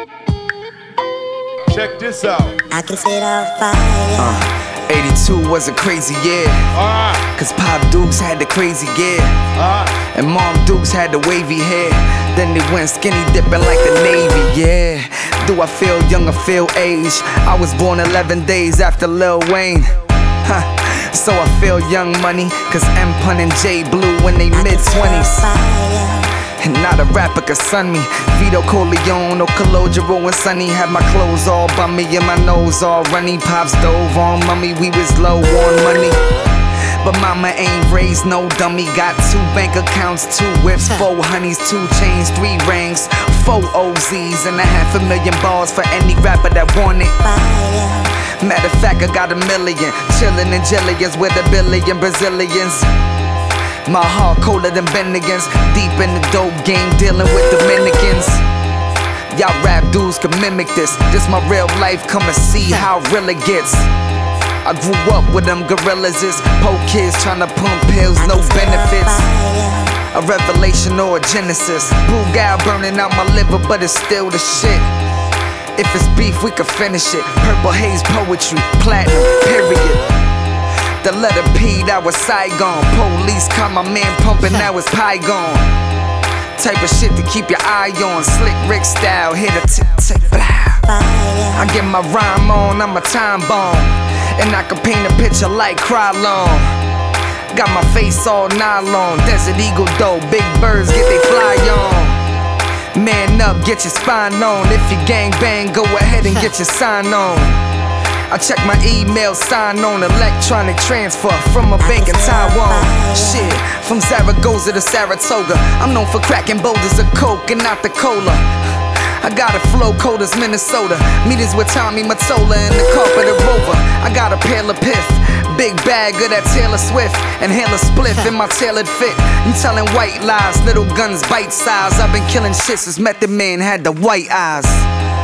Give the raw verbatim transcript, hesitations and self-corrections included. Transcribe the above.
Check this out. I can sit on fire. Uh, eighty-two was a crazy year. Alright. Cause Pop Dukes had the crazy gear. Alright. And Mom Dukes had the wavy hair. Then they went skinny dipping like the Navy, yeah. Do I feel young or feel age? I was born eleven days after Lil Wayne. Huh. So I feel young money. Cause M-Pun and J Blue when they mid-twenties. And not a rapper could sun me. Vito Corleone or Calogero and Sonny had my clothes all bummy and my nose all runny. Pops dove on mummy, we was low on money. But mama ain't raised no dummy. Got two bank accounts, two whips, four honeys, two chains, three rings, four O Zs, and a half a million bars for any rapper that want it. Matter of fact, I got a million. Chillin' in Jillians with a billion Brazilians. My heart colder than Bennigan's. Deep in the dope game, dealing with Dominicans. Y'all rap dudes can mimic this. This my real life, come and see how real it gets. I grew up with them gorillas. It's poor kids tryna pump pills, no benefits. A revelation or a genesis. Boogal burning out my liver, but it's still the shit. If it's beef, we can finish it. Purple haze poetry, platinum, period. The letter P, that was Saigon. Police caught my man pumping, that was Pygon. Type of shit to keep your eye on. Slick Rick style, hit a tick tick blah. I get my rhyme on, I'm a time bomb. And I can paint a picture like Krylon. Got my face all nylon. Desert Eagle dough, big birds get they fly on. Man up, get your spine on. If you gang bang, go ahead and get your sign on. I check my email, sign on electronic transfer from a bank in Taiwan. Shit, from Zaragoza to Saratoga. I'm known for cracking boulders of coke and not the cola. I got a flow cold as Minnesota. Meetings with Tommy Mottola and the Carpenter Rover. I got a pail of piff, big bag of that Taylor Swift. Inhale a spliff in my tailored fit. You telling white lies, little guns bite size. I've been killing shit since Method Man had the white eyes.